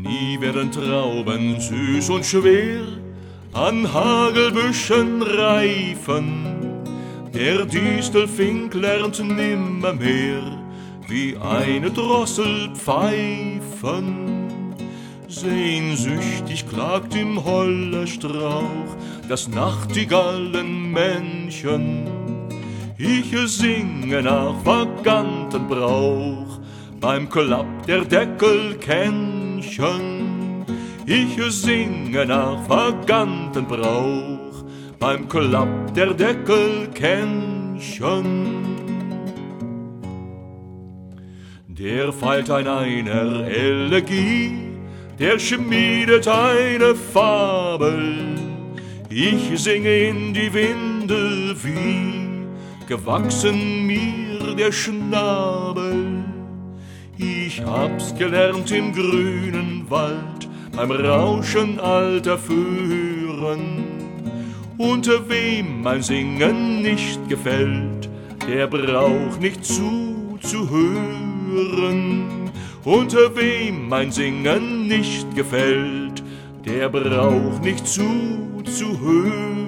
Nie werden Trauben süß und schwer an Hagelbüschen reifen. Der Distelfink lernt nimmermehr wie eine Drossel pfeifen. Sehnsüchtig klagt im Hollerstrauch das Nachtigallenmännchen. Ich singe nach vaganten Brauch beim Klapp der Deckelkännchen. Ich singe nach vaganten Brauch beim Klapp der Deckelkännchen. Der feilt an einer Elegie, der schmiedet eine Fabel. Ich singe in die Windel wie gewachsen mir der Schnabel. Ich hab's gelernt im grünen Wald, beim Rauschen alter Föhren. Und wem mein Singen nicht gefällt, der braucht nicht zuzuhören. Und wem mein Singen nicht gefällt, der braucht nicht zuzuhören.